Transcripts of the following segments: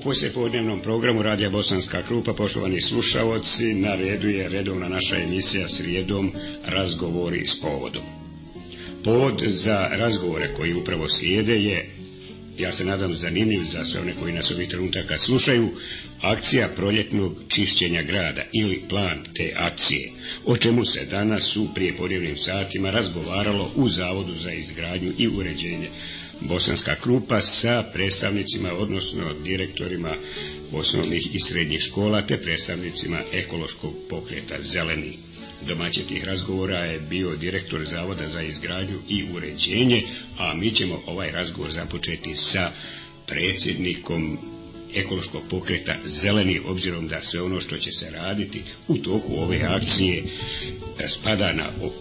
poslijepodnevnom programu Radija Bosanska Krupa, poštovani slušaoci, na redu je redovna naša emisija srijedom Razgovori s povodom. Povod za razgovore koji upravo slijede je, ja se nadam, zanimljiv za sve one koji nas ovih trenutaka slušaju, akcija proljetnog čišćenja grada ili plan te akcije, o čemu se danas u prijepodnevnim satima razgovaralo u Zavodu za izgradnju i uređenje Bosanska Krupa sa predstavnicima, odnosno direktorima osnovnih i srednjih škola te predstavnicima ekološkog pokreta Zeleni. Domaćin tih razgovora je bio direktor Zavoda za izgradnju i uređenje, a mi ćemo ovaj razgovor započeti sa predsjednikom ekološkog pokreta Zeleni, obzirom da sve ono što će se raditi u toku ove akcije spada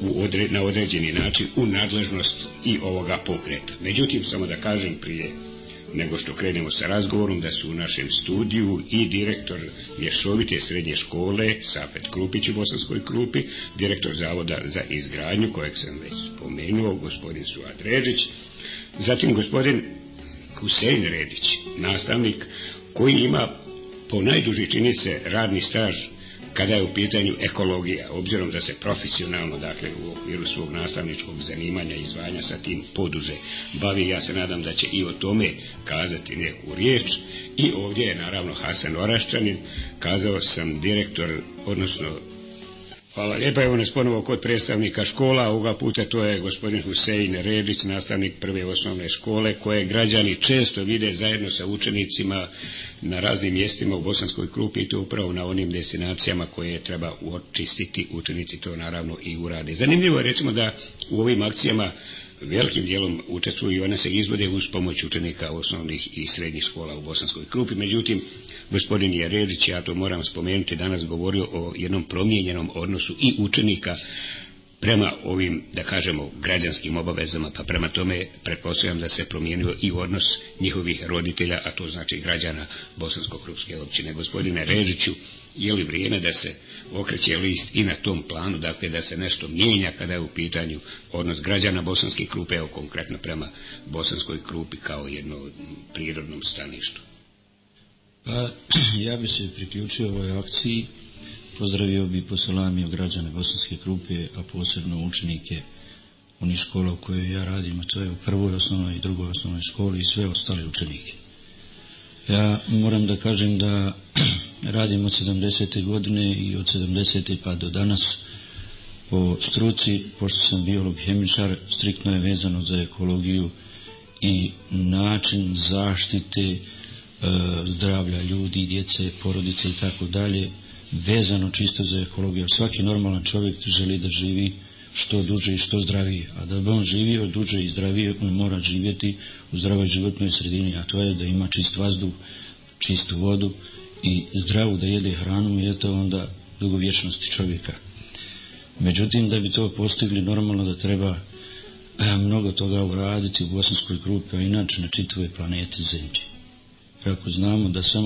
na određeni način u nadležnost i ovoga pokreta. Međutim, samo da kažem prije nego što krenemo sa razgovorom da su u našem studiju i direktor mješovite srednje škole Safet Krupić u Bosanskoj Krupi, direktor Zavoda za izgradnju kojeg sam već spomenuo, gospodin Suad Redić, zatim gospodin Husein Redić, nastavnik koji ima po najduži, čini se, radni staž kada je u pitanju ekologija, obzirom da se profesionalno, dakle u okviru svog nastavničkog zanimanja i zvanja sa tim poduze bavi. Ja se nadam da će i o tome kazati neku riječ. I ovdje je naravno Hasan Oraščanin, kazao sam direktor, odnosno hvala lijepa, evo nas ponovo kod predstavnika škola, ovoga puta to je gospodin Husein Redić, nastavnik prve osnovne škole, koje građani često vide zajedno sa učenicima na raznim mjestima u Bosanskoj Krupi, i to upravo na onim destinacijama koje treba očistiti. Učenici to naravno i urade. Zanimljivo je, recimo, da u ovim akcijama velikim dijelom učestvuju i one se izvode uz pomoć učenika osnovnih i srednjih škola u Bosanskoj Krupi. Međutim, gospodin Jeredić, ja to moram spomenuti, danas govorio o jednom promijenjenom odnosu i učenika prema ovim, da kažemo, građanskim obavezama, pa prema tome pretpostavljam da se promijenio i odnos njihovih roditelja, a to znači građana Bosansko-Krupske općine. Gospodine Rediću, je li vrijeme da se okreće list i na tom planu, dakle da se nešto mijenja kada je u pitanju odnos građana Bosanske Krupe, evo konkretno prema Bosanskoj Krupi kao jednom prirodnom staništu? Pa, ja bi se priključio ovoj akciji, pozdravio bi, poselamio građane Bosanske Krupe, a posebno učenike onih škola u kojoj ja radim, a to je u prvoj osnovnoj i drugoj osnovnoj školi i sve ostale učenike. Ja moram da kažem da radim od 70. godine i od 70. pa do danas po struci, pošto sam biolog hemičar, striktno je vezano za ekologiju i način zaštite zdravlja ljudi, djece, porodice i tako dalje, vezano čisto za ekologiju. Svaki normalan čovjek želi da živi što duže i što zdravije, a da bi on živio duže i zdravije, on mora živjeti u zdravoj životnoj sredini, a to je da ima čist vazduh, čistu vodu i zdravu da jede hranu, i eto onda dugovječnosti čovjeka. Međutim, da bi to postigli, normalno da treba mnogo toga uraditi u Bosanskoj Krupi, a inače na čitavoj planeti Zemlji. Jer ako znamo da samo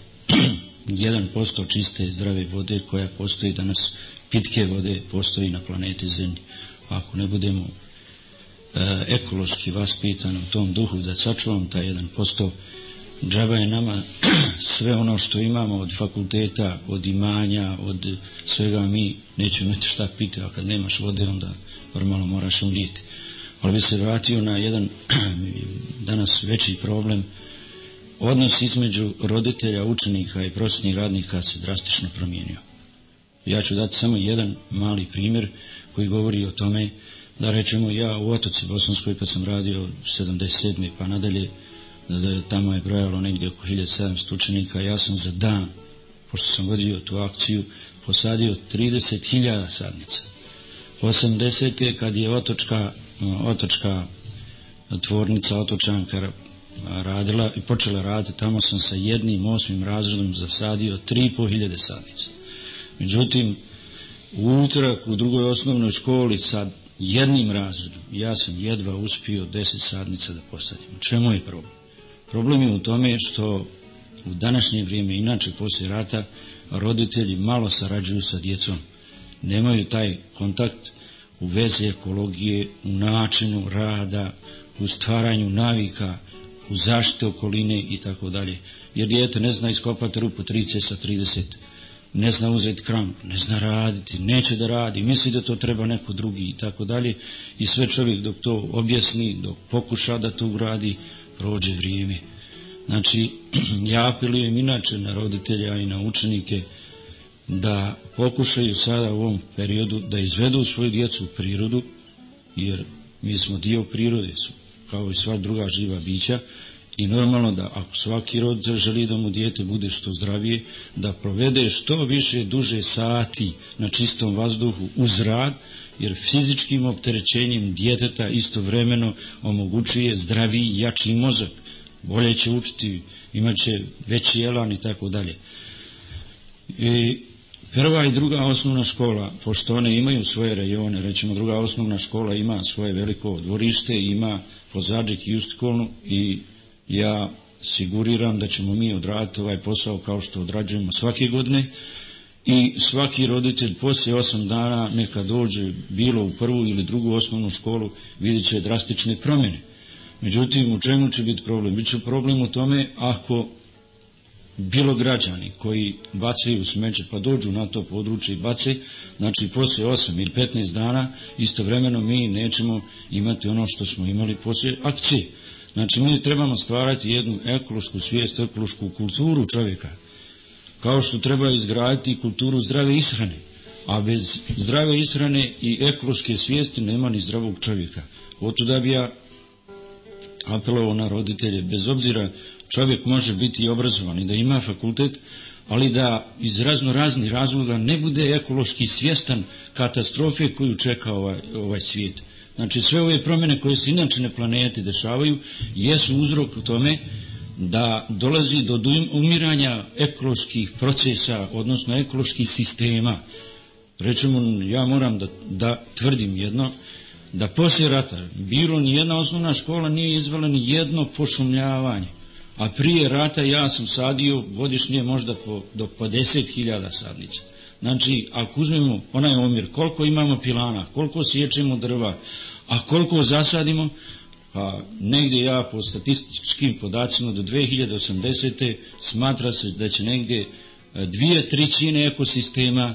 1% čiste zdrave vode koja postoji danas, pitke vode, postoji na planeti Zemlji. Ako ne budemo ekološki vaspitani u tom duhu da sačuvamo taj 1%, džaba je nama sve ono što imamo od fakulteta, od imanja, od svega, mi nećemo imati šta piti, a kad nemaš vode onda normalno moraš umrijeti. Ali bi se vratio na jedan danas veći problem. Odnos između roditelja, učenika i prosvjetnih radnika se drastično promijenio. Ja ću dati samo jedan mali primjer koji govori o tome da, rečemo, ja u Otoci Bosanskoj kad sam radio 77. pa nadalje, da tamo je brojalo negdje oko 1700 učenika, ja sam za dan, pošto sam vodio tu akciju, posadio 30.000 sadnica. 80. kad je otočka tvornica Otočanka radila i počela raditi, tamo sam sa 8. razredom zasadio 3.500 sadnica. Međutim, u utorak u drugoj osnovnoj školi sa 1. razredom ja sam jedva uspio 10 sadnica da posadim. U čemu je problem? Problem je u tome što u današnje vrijeme, inače poslije rata, roditelji malo sarađuju sa djecom. Nemaju taj kontakt u vezi ekologije, u načinu rada, u stvaranju navika, u zaštite okoline i tako dalje. Jer dijete ne zna iskopati rupu 3C sa 30, ne zna uzeti kramp, ne zna raditi, neće da radi, misli da to treba neko drugi i tako dalje. I sve čovjek dok to objasni, dok pokuša da to uradi, prođe vrijeme. Znači, ja apelujem inače na roditelja i na učenike da pokušaju sada u ovom periodu da izvedu svoju djecu u prirodu, jer mi smo dio prirode, kao i sva druga živa bića, i normalno da ako svaki roditelj želi da mu dijete bude što zdravije, da provede što više duže sati na čistom vazduhu uz rad, jer fizičkim opterećenjem djeteta istovremeno omogućuje zdraviji i jači mozak, bolje će učiti, imat će veći elan i tako dalje. I prva i druga osnovna škola, pošto one imaju svoje rajone, recimo druga osnovna škola ima svoje veliko dvorište, ima Pozadžik i Ustikolnu, i ja siguriram da ćemo mi odraditi ovaj posao kao što odrađujemo svake godine, i svaki roditelj poslije 8 dana neka dođe bilo u prvu ili drugu osnovnu školu, vidjet će drastične promjene. Međutim, u čemu će biti problem? Biće problem u tome ako bilo građani koji bacaju smeće pa dođu na to područje i bace, znači poslije 8 ili 15 dana istovremeno mi nećemo imati ono što smo imali poslije akcije. Znači mi trebamo stvarati jednu ekološku svijest, ekološku kulturu čovjeka, kao što treba izgraditi kulturu zdrave ishrane, a bez zdrave ishrane i ekološke svijesti nema ni zdravog čovjeka. Otuda bi ja apelovao na roditelje, bez obzira čovjek može biti i obrazovan i da ima fakultet, ali da iz raznih razloga ne bude ekološki svjestan katastrofe koju čeka ovaj svijet. Znači sve ove promjene koje se inače na planeti dešavaju jesu uzrok u tome da dolazi do umiranja ekoloških procesa, odnosno ekoloških sistema. Recimo, ja moram da tvrdim jedno, da poslije rata bilo ni jedna osnovna škola nije izvela ni jedno pošumljavanje, a prije rata ja sam sadio godišnje možda do 50.000 sadnica. Znači, ako uzmemo onaj omjer, koliko imamo pilana, koliko siječemo drva, a koliko zasadimo, pa negdje ja po statističkim podacima do 2080. smatra se da će negdje 2/3 ekosistema